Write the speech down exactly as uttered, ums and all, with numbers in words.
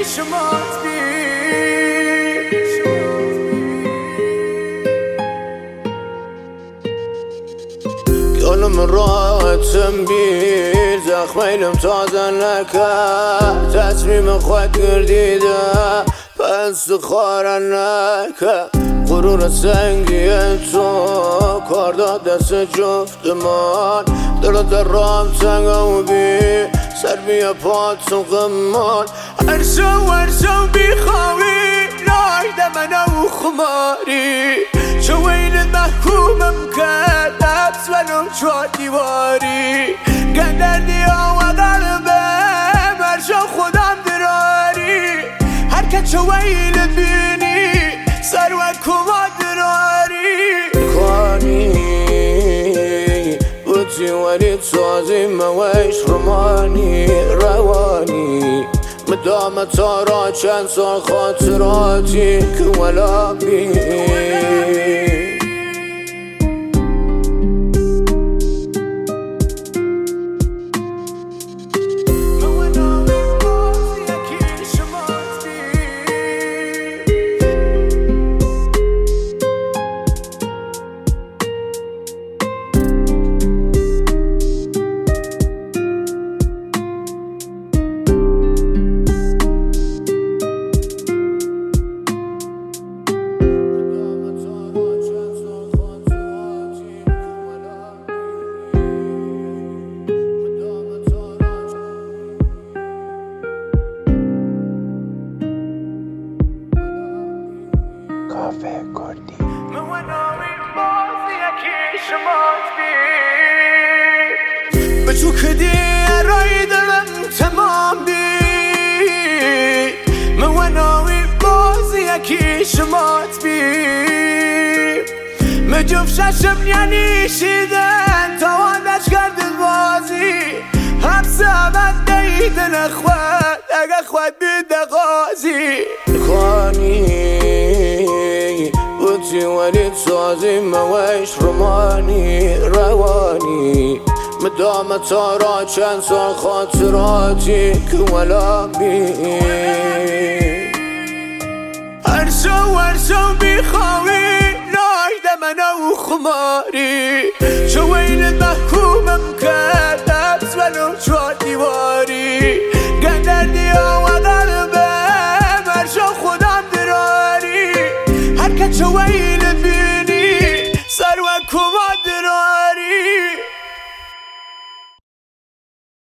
شمات بی گلم راحتم بیر زخمینم تازه نکرد تصمیم خود گردیده پس خواره نکرد غرور سنگی تو کار داد دست جفتمان در در رام تنگم بی سر بیا پات و غمان ارسو ارسو بی خواهی نایده من او خماری چو ویل محکومم کرد حبس ولو چوار دیواری گندر دیا و قلبم ارشا خودم دراری هر که چو ویل بینی سر و کما دراری کانی بودی ولی تازی مویش رمانی روانی مدام تارا چند سال خاطراتی که ولا بی کافه کردی به تو کدی رای دلم تمام بی مواناوی بازی یکی شمات بی مجوف ششم یعنی شیدن توانش کرد بازی حبس عبد دیدن خواد اگه خواد بیده غازی خانی بودی ولی تازی مویش رمانی روانی مدام تارا چند سال خاطراتی که ولا بی ارسو ارسو بی خواهی نایده من او خماری چو ویل محکومم کرد حبس ولو چوار دیوار